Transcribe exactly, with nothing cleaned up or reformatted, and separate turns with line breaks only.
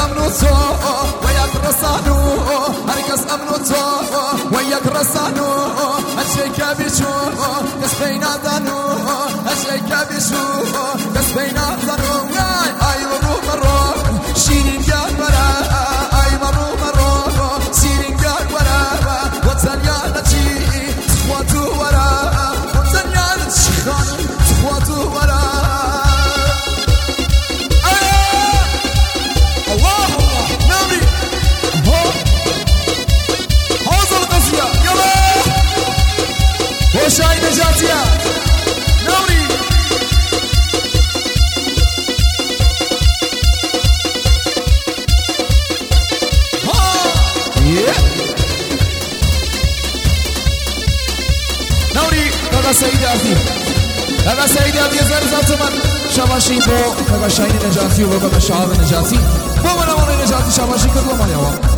امنو تو و یک رسانو هرگز امنو تو و یک رسانو هرچه که بیشو کس بینا دانو هرچه که بیشو کس بینا دانو ای مرو مرو شیرین گل برا ای مرو مرو شیرین گل برا وطن یاد چی خودتو ورا وطن یاد چی خانم خودتو ورا شاید نجاتیه نوری نوری کاغا سعید عبدی کاغا سعید عبدی از ارزا تومن شباشی با کاغا شاید نجاتی و کاغا شعب نجاتی با من امان نجاتی شباشی کرد و من یوان